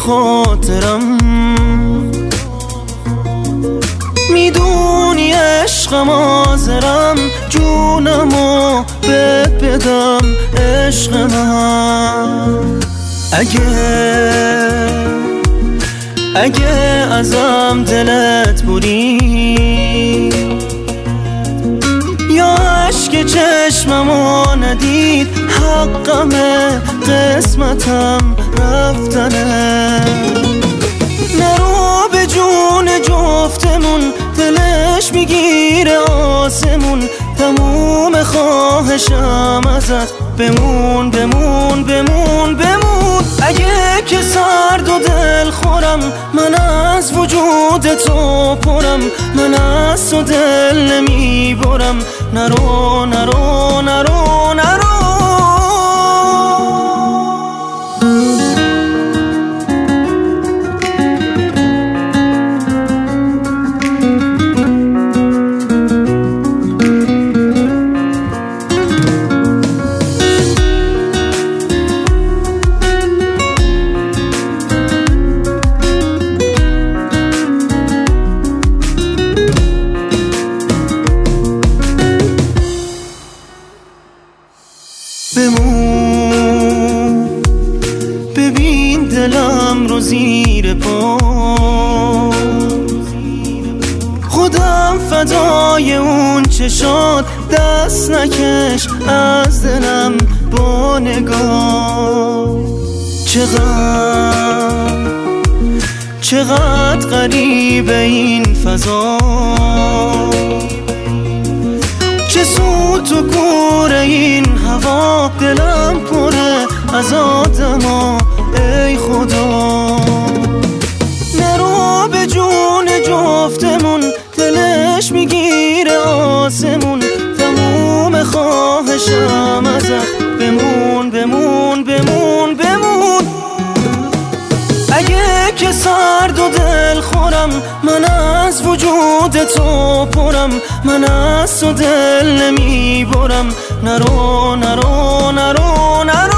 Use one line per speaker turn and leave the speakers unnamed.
خاطرم. میدونی عشقم حاضرم جونمو بدم عشق من. اگه ازم دلت بودی یا عشق چشممو ندید، حقمه قسمتم رفتنه. نرو به جون جفتمون، دلش میگیره آسمون. تموم خواهشم ازت بمون بمون بمون بمون. اگه که سرد و دل خورم، من از وجود تو پرم. من از تو دل نمیبرم. نرو نرو نرو نرو. بمون ببین دلم رو زیر پا، خودم فدای اون چشات. دست نکش از دلم با نگاه. چقدر غریبه این فضا، چه سود تو کوره این هوا. دلم پره از آدما ای خدا. نرو به جون جفتمون، دلش میگیره آسمون. تموم خواهشم ازت بمون بمون بمون بمون. اگه که سرد و دل خورم، من از وجود تو پرم. من از تو دل نمیبرم. نرو نرو نرو نرو.